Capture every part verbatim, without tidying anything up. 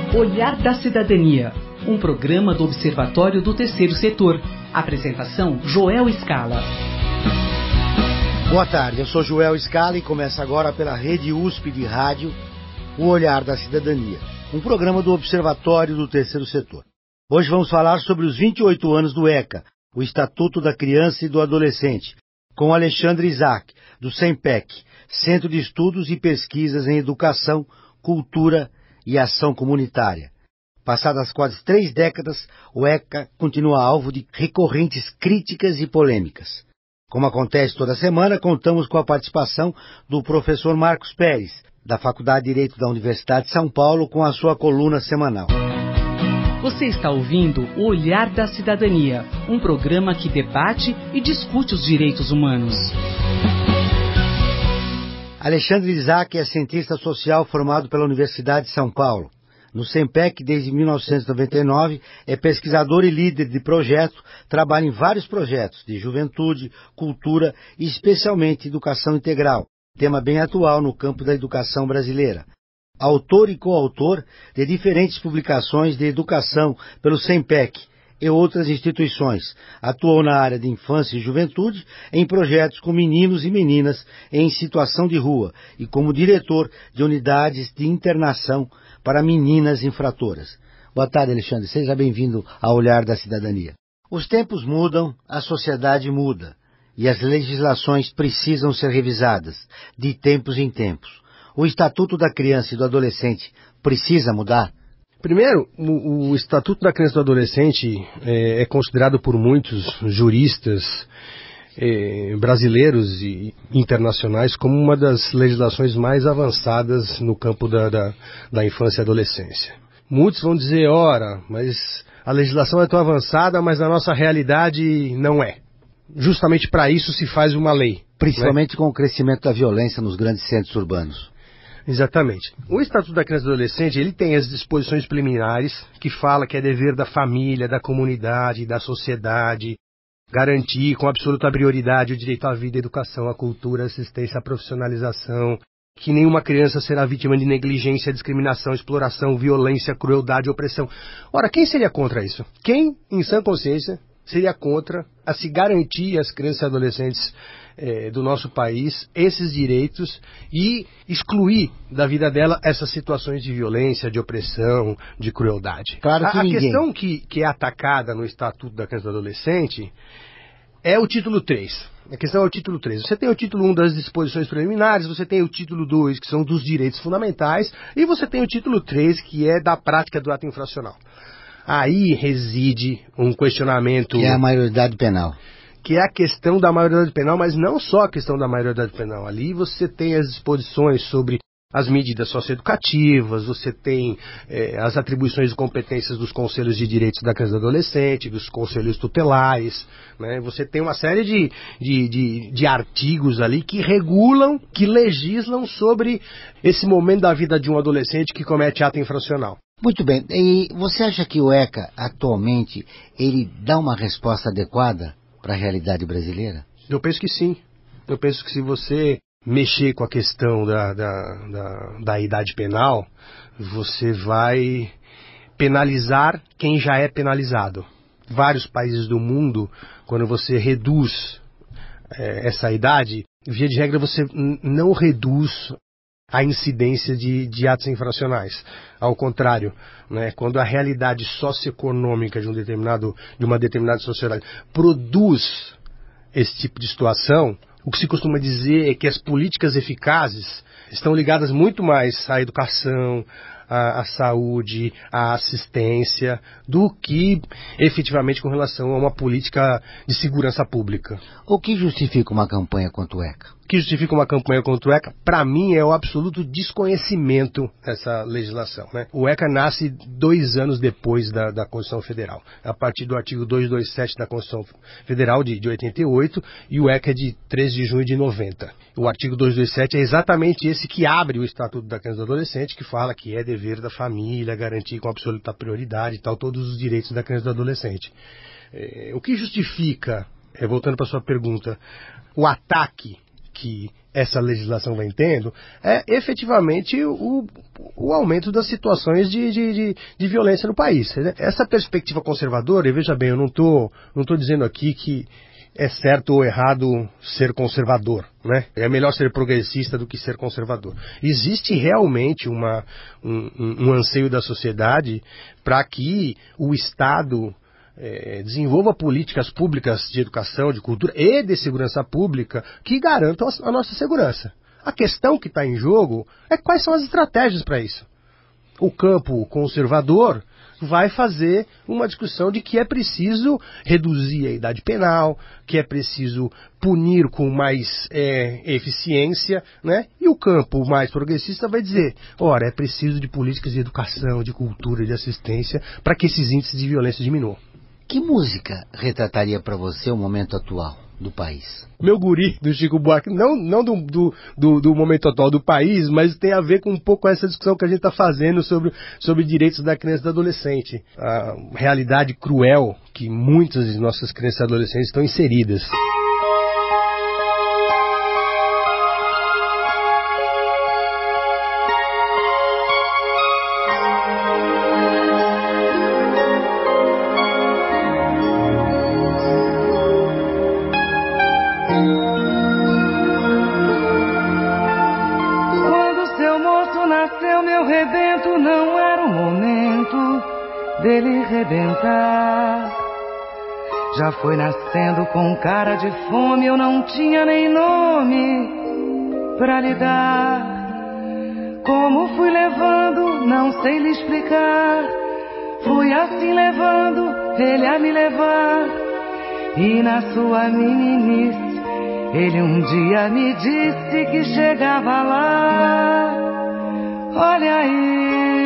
Olhar da Cidadania, um programa do Observatório do Terceiro Setor. Apresentação, Joel Scala. Boa tarde, eu sou Joel Scala e começa agora pela Rede U S P de Rádio, o Olhar da Cidadania, um programa do Observatório do Terceiro Setor. Hoje vamos falar sobre os vinte e oito anos do ECA, o Estatuto da Criança e do Adolescente, com Alexandre Isaac, do SEMPEC, Centro de Estudos e Pesquisas em Educação, Cultura e Ação Comunitária. Passadas quase três décadas, o ECA continua alvo de recorrentes críticas e polêmicas. Como acontece toda semana, contamos com a participação do professor Marcos Pérez, da Faculdade de Direito da Universidade de São Paulo, com a sua coluna semanal. Você está ouvindo o Olhar da Cidadania, um programa que debate e discute os direitos humanos. Alexandre Isaac é cientista social formado pela Universidade de São Paulo. No SEMPEC, desde mil novecentos e noventa e nove, é pesquisador e líder de projeto, trabalha em vários projetos de juventude, cultura e especialmente educação integral, tema bem atual no campo da educação brasileira. Autor e coautor de diferentes publicações de educação pelo SEMPEC e outras instituições. Atuou na área de infância e juventude em projetos com meninos e meninas em situação de rua e como diretor de unidades de internação para meninas infratoras. Boa tarde, Alexandre. Seja bem-vindo ao Olhar da Cidadania. Os tempos mudam, a sociedade muda e as legislações precisam ser revisadas de tempos em tempos. O Estatuto da Criança e do Adolescente precisa mudar? Primeiro, o, o Estatuto da Criança e do Adolescente é, é considerado por muitos juristas é, brasileiros e internacionais como uma das legislações mais avançadas no campo da, da, da infância e adolescência. Muitos vão dizer, ora, mas a legislação é tão avançada, mas na nossa realidade não é. Justamente para isso se faz uma lei. Principalmente, né, com o crescimento da violência nos grandes centros urbanos. Exatamente. O Estatuto da Criança e do Adolescente, ele tem as disposições preliminares que fala que é dever da família, da comunidade, da sociedade, garantir com absoluta prioridade o direito à vida, à educação, à cultura, à assistência, à profissionalização, que nenhuma criança será vítima de negligência, discriminação, exploração, violência, crueldade, opressão. Ora, quem seria contra isso? Quem, em sã consciência, seria contra a se garantir às crianças e adolescentes eh, do nosso país esses direitos e excluir da vida dela essas situações de violência, de opressão, de crueldade? Claro que a, a ninguém. questão que, que é atacada no Estatuto da Criança e do Adolescente é o título três. A questão é o título três. Você tem o título um das disposições preliminares, você tem o título dois, que são dos direitos fundamentais, e você tem o título três, que é da prática do ato infracional. Aí reside um questionamento... Que é a maioridade penal. Que é a questão da maioridade penal, mas não só a questão da maioridade penal. Ali você tem as disposições sobre as medidas socioeducativas, você tem eh, as atribuições e competências dos conselhos de direitos da criança e do adolescente, dos conselhos tutelares, né? Você tem uma série de, de, de, de artigos ali que regulam, que legislam sobre esse momento da vida de um adolescente que comete ato infracional. Muito bem. E você acha que o ECA, atualmente, ele dá uma resposta adequada para a realidade brasileira? Eu penso que sim. Eu penso que se você mexer com a questão da, da, da, da idade penal, você vai penalizar quem já é penalizado. Vários países do mundo, quando você reduz é, essa idade, via de regra você n- não reduz a incidência de, de atos infracionais. Ao contrário, né, quando a realidade socioeconômica de, um determinado, de uma determinada sociedade produz esse tipo de situação, o que se costuma dizer é que as políticas eficazes estão ligadas muito mais à educação, à, à saúde, à assistência, do que efetivamente com relação a uma política de segurança pública. O que justifica uma campanha contra o ECA? O que justifica uma campanha contra o ECA, para mim, é o absoluto desconhecimento dessa legislação, né? O ECA nasce dois anos depois da, da Constituição Federal, a partir do artigo duzentos e vinte e sete da Constituição Federal de, de oitenta e oito, e o ECA é de treze de junho de noventa. O artigo duzentos e vinte e sete é exatamente esse que abre o Estatuto da Criança e do Adolescente, que fala que é dever da família garantir com absoluta prioridade e tal, todos os direitos da criança e do adolescente. É, o que justifica, é, voltando para a sua pergunta, o ataque que essa legislação vem tendo é efetivamente o, o aumento das situações de, de, de, de violência no país. Essa perspectiva conservadora, e veja bem, eu não estou não tô dizendo aqui que é certo ou errado ser conservador, né? É melhor ser progressista do que ser conservador. Existe realmente uma, um, um, um anseio da sociedade para que o Estado é, desenvolva políticas públicas de educação, de cultura e de segurança pública que garantam a, a nossa segurança. A questão que está em jogo é quais são as estratégias para isso. O campo conservador vai fazer uma discussão de que é preciso reduzir a idade penal, que é preciso punir com mais é, eficiência, né? E o campo mais progressista vai dizer, ora, é preciso de políticas de educação, de cultura, de assistência, para que esses índices de violência diminuam. Que música retrataria para você o momento atual do país? Meu guri, do Chico Buarque, não, não do, do, do, do momento atual do país, mas tem a ver com um pouco essa discussão que a gente está fazendo sobre, sobre direitos da criança e do adolescente. A realidade cruel que muitas de nossas crianças e adolescentes estão inseridas. Dele rebentar. Já foi nascendo com cara de fome, eu não tinha nem nome pra lhe dar. Como fui levando, não sei lhe explicar. Fui assim levando ele a me levar. E na sua meninice, ele um dia me disse que chegava lá. Olha aí,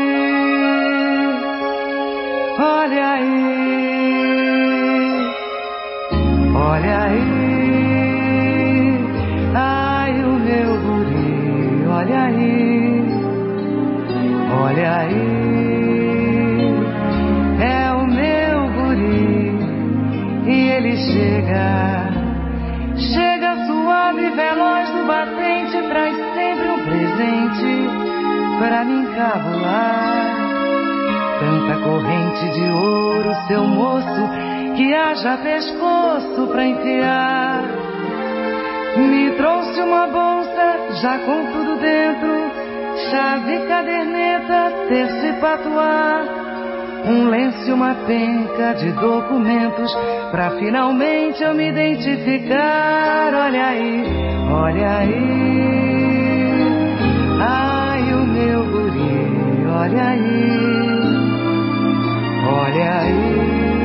olha aí, olha aí, ai o meu guri, olha aí, olha aí, é o meu guri, e ele chega, chega suave, veloz do batente, traz sempre um presente pra me encabular. Tanta corrente de ouro, seu moço, que haja pescoço pra enfiar. Me trouxe uma bolsa, já com tudo dentro, chave, caderneta, terço e patuá. Um lenço e uma penca de documentos, pra finalmente eu me identificar. Olha aí, olha aí, ai o meu guri, olha aí. Olha aí,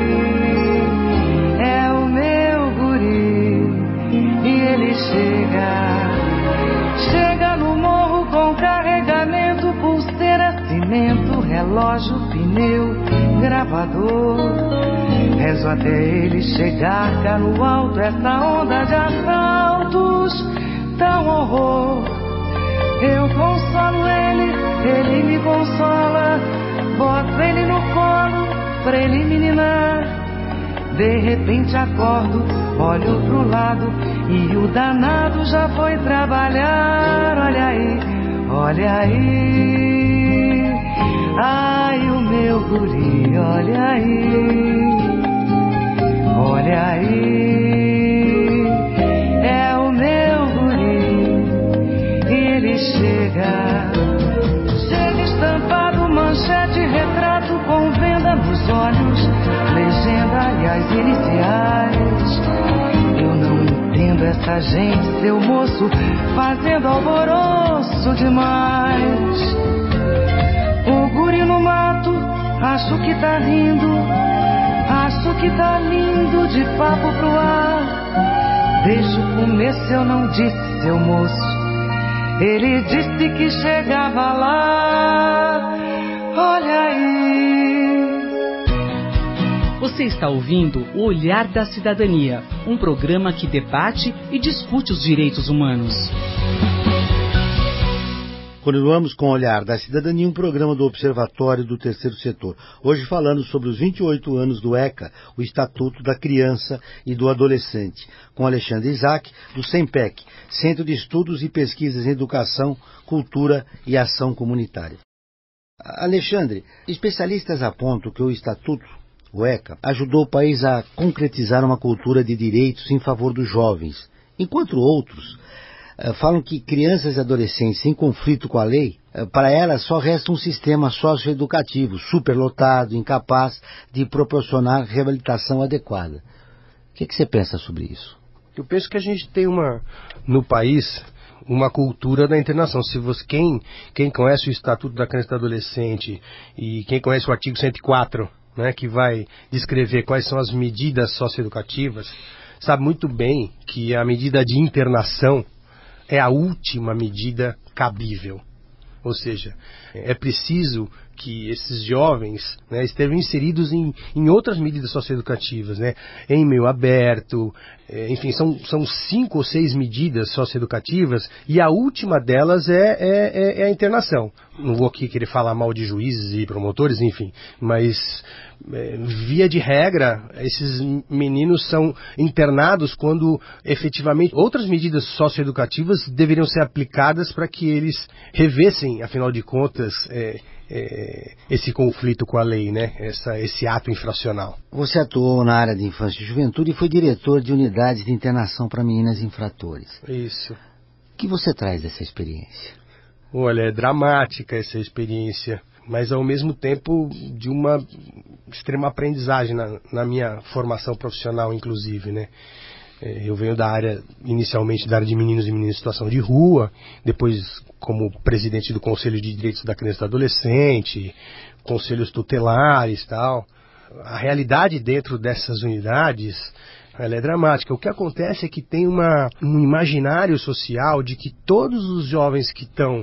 é o meu guri, e ele chega, chega no morro com carregamento, pulseira, cimento, relógio, pneu, gravador. Rezo até ele chegar cá no alto, essa onda de assaltos, tão horror. Eu consolo ele, ele me consola, boto ele no colo pra ele me ninar. De repente acordo, olho pro lado e o danado já foi trabalhar. Olha aí, olha aí, ai o meu guri, olha aí, olha aí, é o meu guri, e ele chega, chega estampado, manchete, retrato com venda nos olhos, legenda e as iniciais. Eu não entendo essa gente, seu moço, fazendo alvoroço demais. O guri no mato, acho que tá rindo, acho que tá lindo de papo pro ar. Desde o começo eu não disse, seu moço, ele disse que chegava lá. Olha aí. Você está ouvindo O Olhar da Cidadania, um programa que debate e discute os direitos humanos. Continuamos com o Olhar da Cidadania, um programa do Observatório do Terceiro Setor. Hoje falando sobre os vinte e oito anos do ECA, o Estatuto da Criança e do Adolescente, com Alexandre Isaac, do SEMPEC, Centro de Estudos e Pesquisas em Educação, Cultura e Ação Comunitária. Alexandre, especialistas apontam que o Estatuto, o ECA, ajudou o país a concretizar uma cultura de direitos em favor dos jovens, enquanto outros falam que crianças e adolescentes em conflito com a lei, para elas só resta um sistema socioeducativo superlotado, incapaz de proporcionar reabilitação adequada. O que, que você pensa sobre isso? Eu penso que a gente tem uma, no país, uma cultura da internação. Se você, quem, quem conhece o Estatuto da Criança e do Adolescente e quem conhece o artigo cento e quatro, né, que vai descrever quais são as medidas socioeducativas, sabe muito bem que a medida de internação é a última medida cabível. Ou seja, é preciso que esses jovens, né, estejam inseridos em, em outras medidas socioeducativas, né, em meio aberto, é, enfim, são, são cinco ou seis medidas socioeducativas e a última delas é, é, é a internação. Não vou aqui querer falar mal de juízes e promotores, enfim, mas é, via de regra, esses meninos são internados quando efetivamente outras medidas socioeducativas deveriam ser aplicadas para que eles revessem, afinal de contas, é, é, esse conflito com a lei, né? Essa, esse ato infracional. Você atuou na área de infância e juventude e foi diretor de unidades de internação para meninas infratores. Isso. O que você traz dessa experiência? Olha, é dramática essa experiência, mas ao mesmo tempo de uma extrema aprendizagem na, na minha formação profissional, inclusive, né? Eu venho da área, inicialmente da área de meninos e meninas em situação de rua, depois como presidente do Conselho de Direitos da Criança e do Adolescente, conselhos tutelares e tal. A realidade dentro dessas unidades, ela é dramática. O que acontece é que tem uma, um imaginário social de que todos os jovens que estão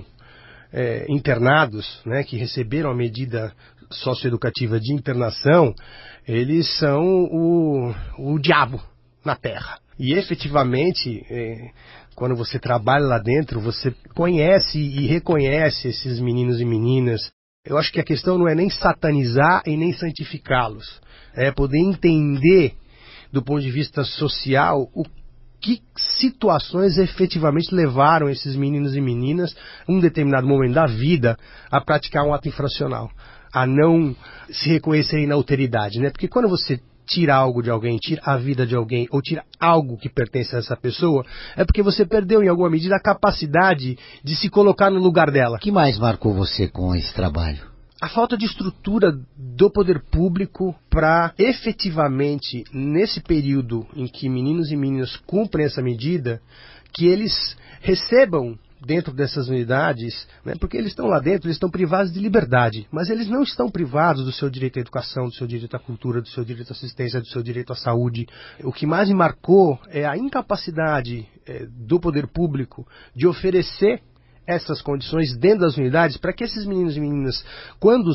é, internados, né, que receberam a medida socioeducativa de internação, eles são o, o diabo na Terra. E efetivamente, é, quando você trabalha lá dentro, você conhece e reconhece esses meninos e meninas. Eu acho que a questão não é nem satanizar e nem santificá-los. É poder entender, do ponto de vista social, o que situações efetivamente levaram esses meninos e meninas, em um determinado momento da vida, a praticar um ato infracional, a não se reconhecerem na alteridade, né? Porque quando você tira algo de alguém, tira a vida de alguém, ou tira algo que pertence a essa pessoa, é porque você perdeu em alguma medida a capacidade de se colocar no lugar dela. O que mais marcou você com esse trabalho? A falta de estrutura do poder público para efetivamente, nesse período em que meninos e meninas cumprem essa medida, que eles recebam dentro dessas unidades, né, porque eles estão lá dentro, eles estão privados de liberdade, mas eles não estão privados do seu direito à educação, do seu direito à cultura, do seu direito à assistência, do seu direito à saúde. O que mais me marcou é a incapacidade é, do poder público de oferecer essas condições dentro das unidades para que esses meninos e meninas, quando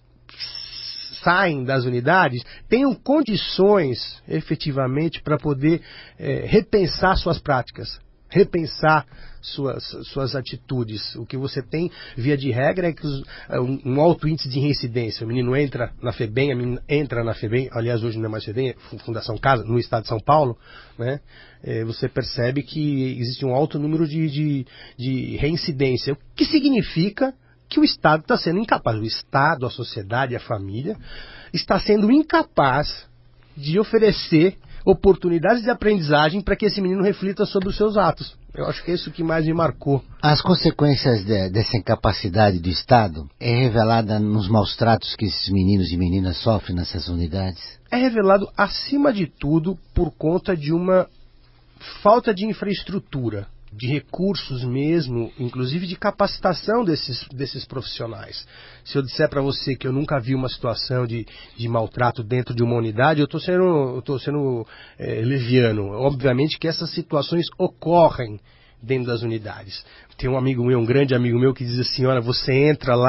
saem das unidades, tenham condições efetivamente para poder é, repensar suas práticas, repensar suas, suas atitudes. O que você tem, via de regra, é que os, um, um alto índice de reincidência. O menino entra na FEBEM, a menina entra na FEBEM, aliás, hoje não é mais FEBEM, é Fundação Casa, no estado de São Paulo, né? É, você percebe que existe um alto número de, de, de reincidência, o que significa que o Estado está sendo incapaz, o Estado, a sociedade, a família, está sendo incapaz de oferecer oportunidades de aprendizagem para que esse menino reflita sobre os seus atos. Eu acho que é isso que mais me marcou. As consequências de, dessa incapacidade do Estado é revelada nos maus tratos que esses meninos e meninas sofrem nessas unidades? É revelado, acima de tudo, por conta de uma falta de infraestrutura, de recursos mesmo, inclusive de capacitação desses, desses profissionais. Se eu disser para você que eu nunca vi uma situação de, de maltrato dentro de uma unidade, eu estou sendo, eu tô sendo é, leviano. Obviamente que essas situações ocorrem dentro das unidades. Tem um amigo meu, um grande amigo meu, que diz assim, olha, você entra lá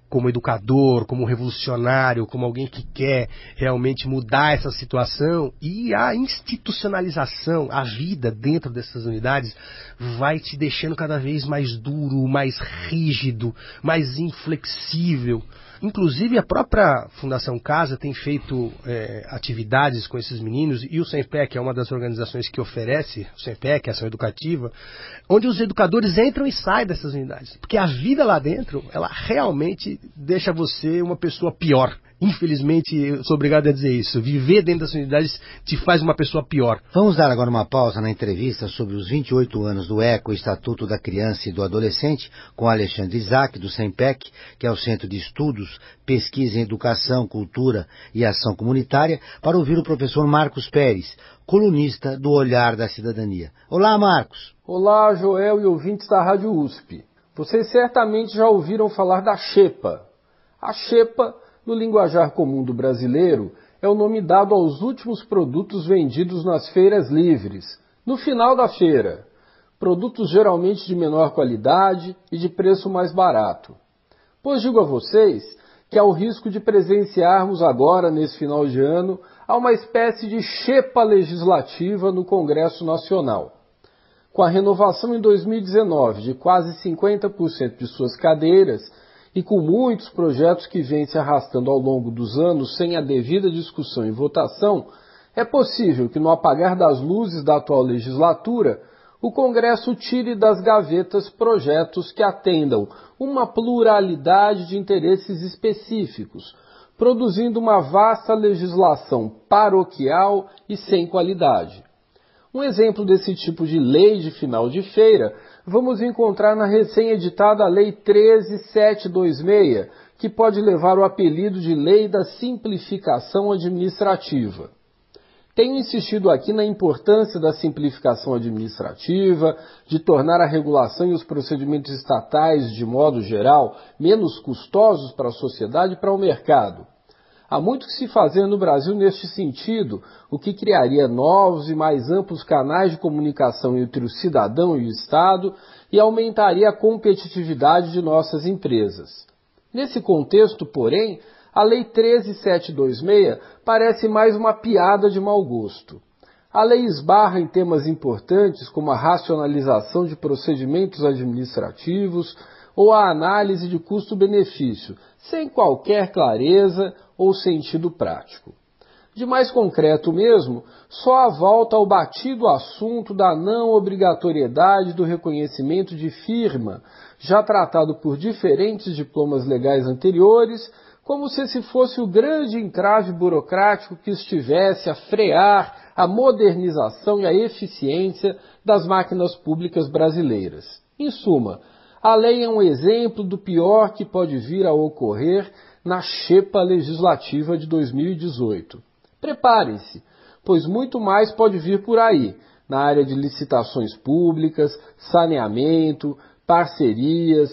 como educador, como revolucionário, como alguém que quer realmente mudar essa situação, e a institucionalização, a vida dentro dessas unidades vai te deixando cada vez mais duro, mais rígido, mais inflexível. Inclusive a própria Fundação Casa tem feito é, atividades com esses meninos, e o SEMPEC é uma das organizações que oferece, o SEMPEC, a ação educativa, onde os educadores entram e saem dessas unidades. Porque a vida lá dentro, ela realmente deixa você uma pessoa pior. Infelizmente, eu sou obrigado a dizer isso. Viver dentro das unidades te faz uma pessoa pior. Vamos dar agora uma pausa na entrevista sobre os vinte e oito anos do ECA, o Estatuto da Criança e do Adolescente, com Alexandre Isaac, do SEMPEC, que é o Centro de Estudos, Pesquisa em Educação, Cultura e Ação Comunitária, para ouvir o professor Marcos Pérez, colunista do Olhar da Cidadania. Olá, Marcos. Olá, Joel e ouvintes da Rádio U S P. Vocês certamente já ouviram falar da xepa. A xepa, no linguajar comum do brasileiro, é o nome dado aos últimos produtos vendidos nas feiras livres, no final da feira. Produtos geralmente de menor qualidade e de preço mais barato. Pois digo a vocês que há o risco de presenciarmos agora, nesse final de ano, a uma espécie de xepa legislativa no Congresso Nacional. Com a renovação em dois mil e dezenove de quase cinquenta por cento de suas cadeiras, e com muitos projetos que vêm se arrastando ao longo dos anos sem a devida discussão e votação, é possível que no apagar das luzes da atual legislatura, o Congresso tire das gavetas projetos que atendam uma pluralidade de interesses específicos, produzindo uma vasta legislação paroquial e sem qualidade. Um exemplo desse tipo de lei de final de feira vamos encontrar na recém-editada Lei treze mil setecentos e vinte e seis, que pode levar o apelido de Lei da Simplificação Administrativa. Tenho insistido aqui na importância da simplificação administrativa, de tornar a regulação e os procedimentos estatais, de modo geral, menos custosos para a sociedade e para o mercado. Há muito que se fazer no Brasil neste sentido, o que criaria novos e mais amplos canais de comunicação entre o cidadão e o Estado e aumentaria a competitividade de nossas empresas. Nesse contexto, porém, a Lei treze mil setecentos e vinte e seis parece mais uma piada de mau gosto. A lei esbarra em temas importantes como a racionalização de procedimentos administrativos ou a análise de custo-benefício, sem qualquer clareza ou sentido prático. De mais concreto mesmo, só a volta ao batido assunto da não obrigatoriedade do reconhecimento de firma, já tratado por diferentes diplomas legais anteriores, como se esse fosse o grande entrave burocrático que estivesse a frear a modernização e a eficiência das máquinas públicas brasileiras. Em suma, a lei é um exemplo do pior que pode vir a ocorrer na xepa legislativa de dois mil e dezoito. Preparem-se, pois muito mais pode vir por aí, na área de licitações públicas, saneamento, parcerias,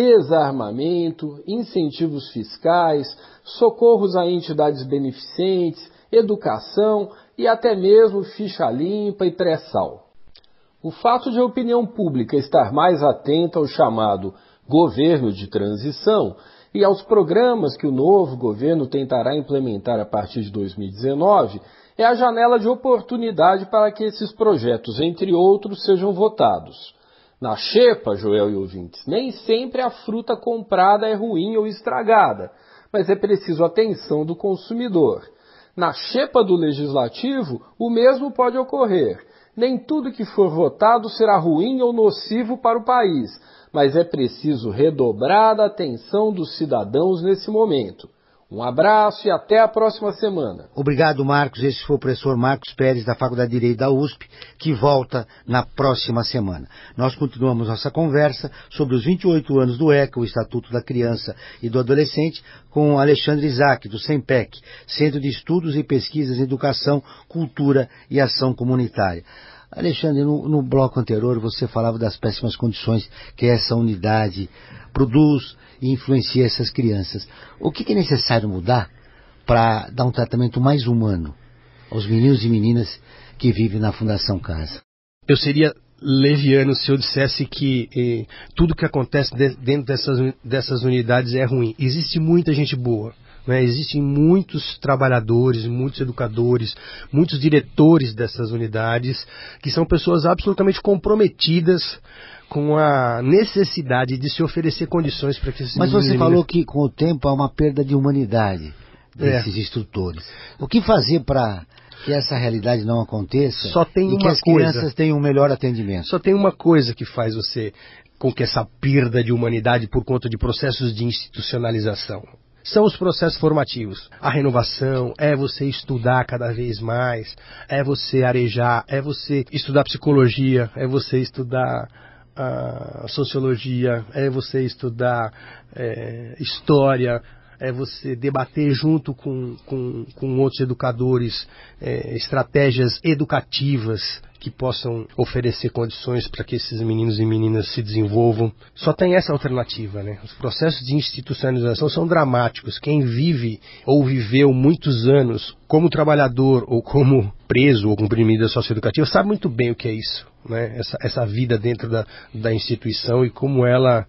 desarmamento, incentivos fiscais, socorros a entidades beneficentes, educação e até mesmo ficha limpa e pré-sal. O fato de a opinião pública estar mais atenta ao chamado governo de transição e aos programas que o novo governo tentará implementar a partir de dois mil e dezenove é a janela de oportunidade para que esses projetos, entre outros, sejam votados. Na xepa, Joel e ouvintes, nem sempre a fruta comprada é ruim ou estragada, mas é preciso atenção do consumidor. Na xepa do legislativo, o mesmo pode ocorrer. Nem tudo que for votado será ruim ou nocivo para o país, mas é preciso redobrar a atenção dos cidadãos nesse momento. Um abraço e até a próxima semana. Obrigado, Marcos. Esse foi o professor Marcos Pérez, da Faculdade de Direito da U S P, que volta na próxima semana. Nós continuamos nossa conversa sobre os vinte e oito anos do ECA, o Estatuto da Criança e do Adolescente, com Alexandre Isaac, do SEMPEC, Centro de Estudos e Pesquisas em Educação, Cultura e Ação Comunitária. Alexandre, no, no bloco anterior você falava das péssimas condições que essa unidade produz e influencia essas crianças. O que é necessário mudar para dar um tratamento mais humano aos meninos e meninas que vivem na Fundação Casa? Eu seria leviano se eu dissesse que eh, tudo que acontece de, dentro dessas, dessas unidades é ruim. Existe muita gente boa. Né? Existem muitos trabalhadores, muitos educadores, muitos diretores dessas unidades que são pessoas absolutamente comprometidas com a necessidade de se oferecer condições para que esses Mas você meninos... falou que com o tempo há uma perda de humanidade desses é. instrutores. O que fazer para que essa realidade não aconteça? Só tem e uma que as coisa, crianças tenham um melhor atendimento? Só tem uma coisa que faz você com que essa perda de humanidade por conta de processos de institucionalização. São os processos formativos. A renovação é você estudar cada vez mais, é você arejar, é você estudar psicologia, é você estudar a sociologia, é você estudar é, história, é você debater junto com, com, com outros educadores é, estratégias educativas que possam oferecer condições para que esses meninos e meninas se desenvolvam. Só tem essa alternativa, né? Os processos de institucionalização são dramáticos. Quem vive ou viveu muitos anos como trabalhador ou como preso ou comprimido socioeducativa sabe muito bem o que é isso, né? Essa, essa vida dentro da, da instituição e como ela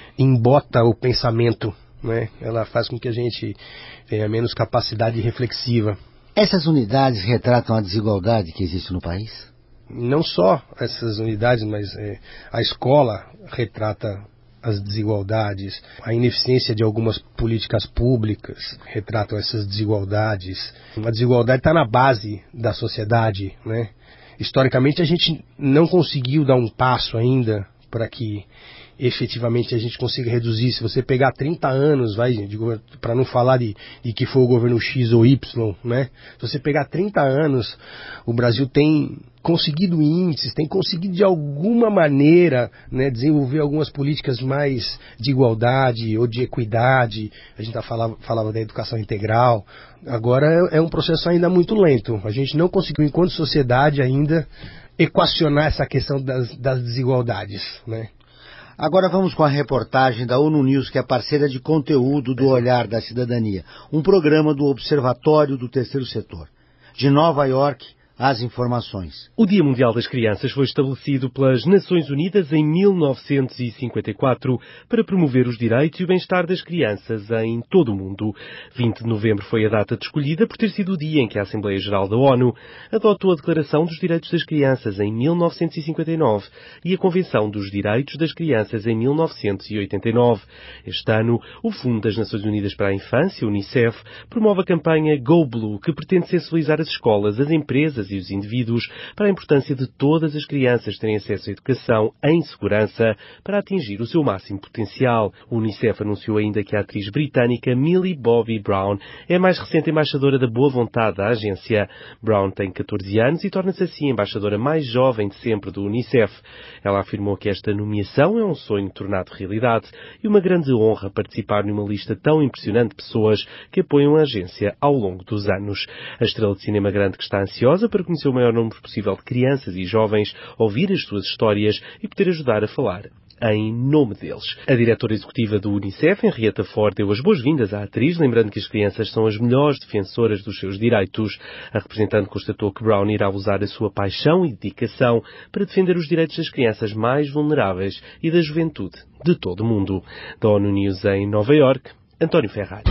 embota o pensamento, né? Ela faz com que a gente tenha menos capacidade reflexiva. Essas unidades retratam a desigualdade que existe no país? Não só essas unidades, mas é, a escola retrata as desigualdades, a ineficiência de algumas políticas públicas retratam essas desigualdades. A desigualdade está na base da sociedade, né? Historicamente a gente não conseguiu dar um passo ainda para que efetivamente a gente consiga reduzir. Se você pegar trinta anos, vai, para não falar de, de que foi o governo X ou Y, né? Se você pegar trinta anos, o Brasil tem conseguido índices, tem conseguido de alguma maneira, né, desenvolver algumas políticas mais de igualdade ou de equidade. A gente tá falava, falava da educação integral. Agora é, é um processo ainda muito lento. A gente não conseguiu, enquanto sociedade, ainda equacionar essa questão das, das desigualdades, né? Agora vamos com a reportagem da ONU News, que é parceira de conteúdo do Olhar da Cidadania, um programa do Observatório do Terceiro Setor. De Nova York, as informações. O Dia Mundial das Crianças foi estabelecido pelas Nações Unidas em mil novecentos e cinquenta e quatro para promover os direitos e o bem-estar das crianças em todo o mundo. vinte de novembro foi a data escolhida por ter sido o dia em que a Assembleia Geral da ONU adotou a Declaração dos Direitos das Crianças em mil novecentos e cinquenta e nove e a Convenção dos Direitos das Crianças em mil novecentos e oitenta e nove. Este ano, o Fundo das Nações Unidas para a Infância, UNICEF, promove a campanha Go Blue, que pretende sensibilizar as escolas, as empresas e os indivíduos para a importância de todas as crianças terem acesso à educação em segurança para atingir o seu máximo potencial. O UNICEF anunciou ainda que a atriz britânica Millie Bobby Brown é a mais recente embaixadora da boa vontade da agência. Brown tem catorze anos e torna-se assim a embaixadora mais jovem de sempre do UNICEF. Ela afirmou que esta nomeação é um sonho tornado realidade e uma grande honra participar numa lista tão impressionante de pessoas que apoiam a agência ao longo dos anos. A estrela de cinema grande que está ansiosa para conhecer o maior número possível de crianças e jovens, ouvir as suas histórias e poder ajudar a falar em nome deles. A diretora executiva do UNICEF, Henrietta Ford, deu as boas-vindas à atriz, lembrando que as crianças são as melhores defensoras dos seus direitos. A representante constatou que Brown irá usar a sua paixão e dedicação para defender os direitos das crianças mais vulneráveis e da juventude de todo o mundo. Da ONU News em Nova York, António Ferrari.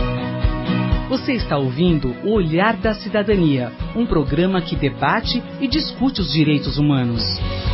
Você está ouvindo O Olhar da Cidadania, um programa que debate e discute os direitos humanos.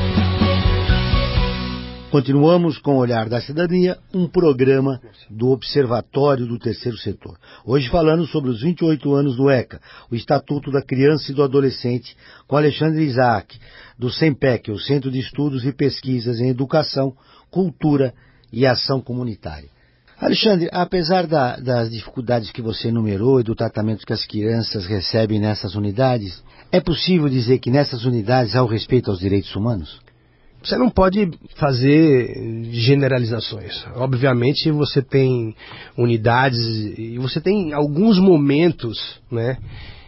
Continuamos com o Olhar da Cidadania, um programa do Observatório do Terceiro Setor. Hoje falando sobre os vinte e oito anos do ECA, o Estatuto da Criança e do Adolescente, com Alexandre Isaac, do SEMPEC, o Centro de Estudos e Pesquisas em Educação, Cultura e Ação Comunitária. Alexandre, apesar da, das dificuldades que você enumerou e do tratamento que as crianças recebem nessas unidades, é possível dizer que nessas unidades há o respeito aos direitos humanos? Você não pode fazer generalizações. Obviamente você tem unidades e você tem alguns momentos, né,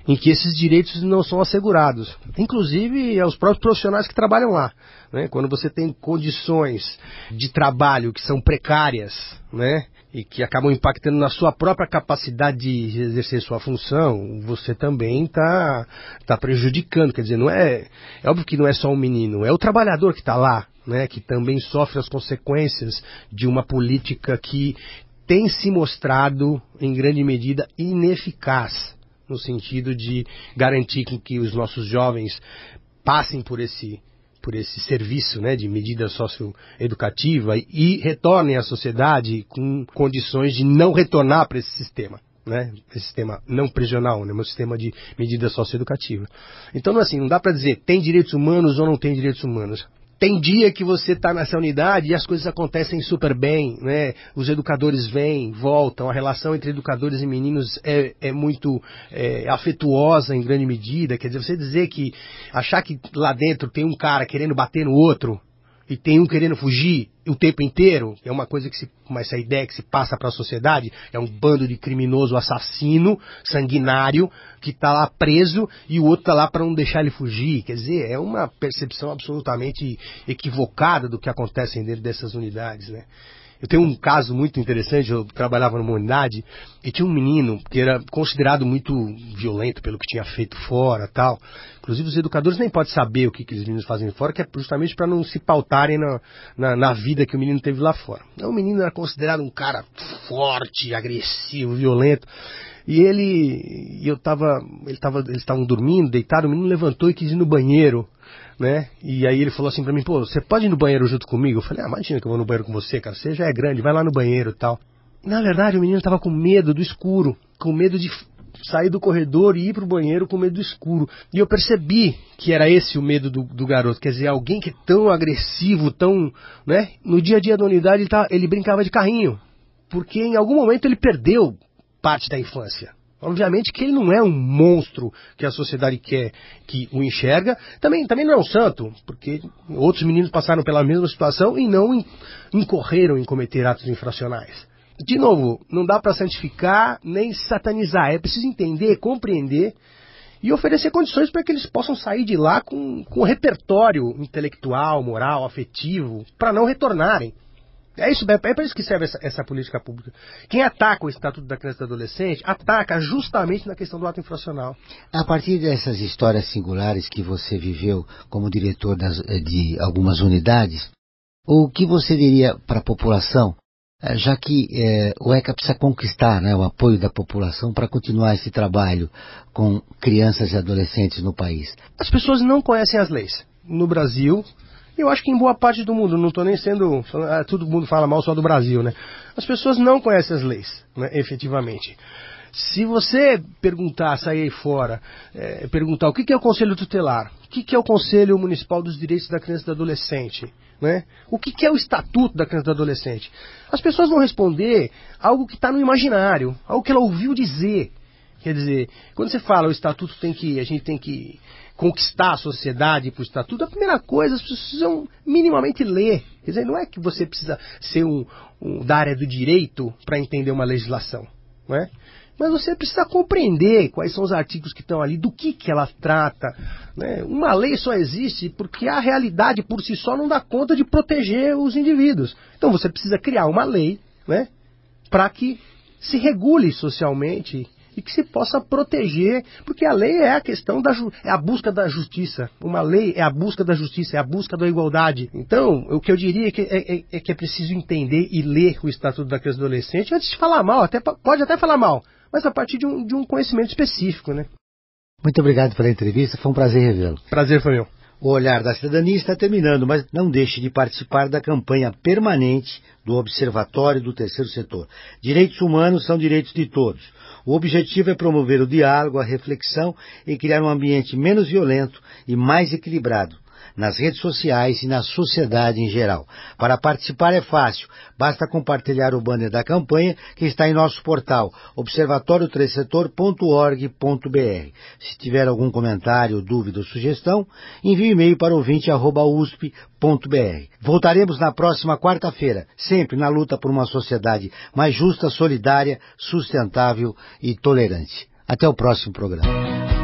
em que esses direitos não são assegurados. Inclusive aos próprios profissionais que trabalham lá. Né? Quando você tem condições de trabalho que são precárias, né? E que acabam impactando na sua própria capacidade de exercer sua função, você também está tá prejudicando. Quer dizer, não é, é óbvio que não é só um menino, é o trabalhador que está lá, né? Que também sofre as consequências de uma política que tem se mostrado, em grande medida, ineficaz, no sentido de garantir que os nossos jovens passem por esse, por esse serviço, né, de medida socioeducativa e, e retornem à sociedade com condições de não retornar para esse sistema. Né, esse sistema não prisional, né, mas sistema de medida socioeducativa. Então, assim, não dá para dizer tem direitos humanos ou não tem direitos humanos. Tem dia que você está nessa unidade e as coisas acontecem super bem, né? Os educadores vêm, voltam, a relação entre educadores e meninos é, é muito é, afetuosa em grande medida. Quer dizer, você dizer que, achar que lá dentro tem um cara querendo bater no outro e tem um querendo fugir o tempo inteiro, é uma coisa que se, essa ideia que se passa para a sociedade, é um bando de criminoso assassino, sanguinário, que está lá preso e o outro está lá para não deixar ele fugir. Quer dizer, é uma percepção absolutamente equivocada do que acontece dentro dessas unidades, né? Eu tenho um caso muito interessante, eu trabalhava numa unidade e tinha um menino que era considerado muito violento pelo que tinha feito fora e tal. Inclusive os educadores nem podem saber o que aqueles meninos fazem fora, que é justamente para não se pautarem na, na, na vida que o menino teve lá fora. Então o menino era considerado um cara forte, agressivo, violento. E ele, eu tava, ele tava, eles estavam dormindo, deitado, o menino levantou e quis ir no banheiro. Né? E aí ele falou assim pra mim, pô, você pode ir no banheiro junto comigo? Eu falei, ah, imagina que eu vou no banheiro com você, cara, você já é grande, vai lá no banheiro e tal. E, na verdade o menino tava com medo do escuro, com medo de sair do corredor e ir pro banheiro com medo do escuro. E eu percebi que era esse o medo do, do garoto, quer dizer, alguém que é tão agressivo, tão, né? No dia a dia da unidade ele, tá, ele brincava de carrinho, porque em algum momento ele perdeu parte da infância. Obviamente que ele não é um monstro que a sociedade quer que o enxerga. Também, também não é um santo, porque outros meninos passaram pela mesma situação e não incorreram em cometer atos infracionais. De novo, não dá para santificar nem satanizar. É preciso entender, compreender e oferecer condições para que eles possam sair de lá com, com um repertório intelectual, moral, afetivo, para não retornarem. É isso, é para isso que serve essa, essa política pública. Quem ataca o Estatuto da Criança e do Adolescente, ataca justamente na questão do ato infracional. A partir dessas histórias singulares que você viveu como diretor das, de algumas unidades, o que você diria para a população, já que é, o ECA precisa conquistar, né, o apoio da população para continuar esse trabalho com crianças e adolescentes no país? As pessoas não conhecem as leis. No Brasil... Eu acho que em boa parte do mundo, não estou nem sendo... Todo mundo fala mal só do Brasil, né? As pessoas não conhecem as leis, né, efetivamente. Se você perguntar, sair aí fora, é, perguntar o que é o Conselho Tutelar, o que é o Conselho Municipal dos Direitos da Criança e do Adolescente, né? O que é o Estatuto da Criança e do Adolescente, as pessoas vão responder algo que está no imaginário, algo que ela ouviu dizer. Quer dizer, quando você fala o Estatuto tem que... A gente tem que... conquistar a sociedade para o Estatuto, a primeira coisa, as pessoas precisam minimamente ler. Quer dizer, não é que você precisa ser um, um da área do direito para entender uma legislação, não é? Mas você precisa compreender quais são os artigos que estão ali, do que, que ela trata, né? Uma lei só existe porque a realidade por si só não dá conta de proteger os indivíduos. Então você precisa criar uma lei, né, para que se regule socialmente e que se possa proteger, porque a lei é a questão da ju- é a busca da justiça. Uma lei é a busca da justiça, é a busca da igualdade. Então, o que eu diria é que é, é, é que é preciso entender e ler o Estatuto da Criança e do Adolescente antes de falar mal, até, pode até falar mal, mas a partir de um, de um conhecimento específico, né? Muito obrigado pela entrevista, foi um prazer revê-lo. Prazer foi meu. O Olhar da Cidadania está terminando, mas não deixe de participar da campanha permanente do Observatório do Terceiro Setor. Direitos humanos são direitos de todos. O objetivo é promover o diálogo, a reflexão e criar um ambiente menos violento e mais equilibrado nas redes sociais e na sociedade em geral. Para participar é fácil, basta compartilhar o banner da campanha que está em nosso portal observatório três setor ponto org ponto br. Se tiver algum comentário, dúvida ou sugestão, envie um e-mail para ouvinte arroba usp ponto br. Voltaremos na próxima quarta-feira, sempre na luta por uma sociedade mais justa, solidária, sustentável e tolerante. Até o próximo programa.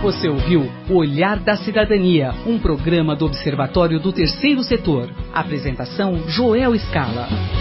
Você ouviu O Olhar da Cidadania, um programa do Observatório do Terceiro Setor. Apresentação Joel Scala.